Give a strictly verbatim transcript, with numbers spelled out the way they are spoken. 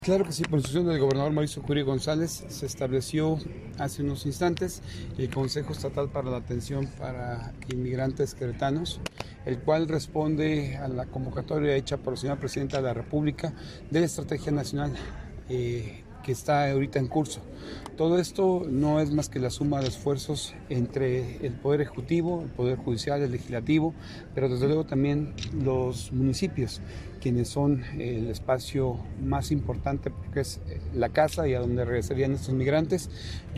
Claro que sí, por instrucción del gobernador Mauricio Curi González se estableció hace unos instantes el Consejo Estatal para la Atención para Inmigrantes Queretanos, el cual responde a la convocatoria hecha por la señora Presidenta de la República de la Estrategia Nacional eh, que está ahorita en curso. Todo esto no es más que la suma de esfuerzos entre el Poder Ejecutivo, el Poder Judicial, el Legislativo, pero desde luego también los municipios, quienes son el espacio más importante porque es la casa y a donde regresarían estos migrantes.